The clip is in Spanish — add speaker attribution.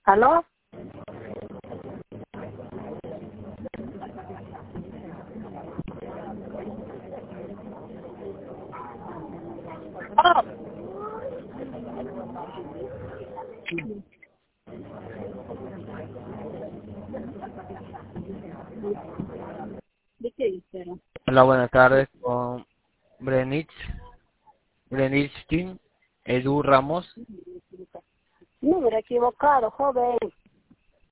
Speaker 1: ¿Aló? Oh, ¿de qué hicieron?
Speaker 2: Hola, buenas tardes, con Brenich, Brenichtin, Edu Ramos.
Speaker 1: Número equivocado, joven.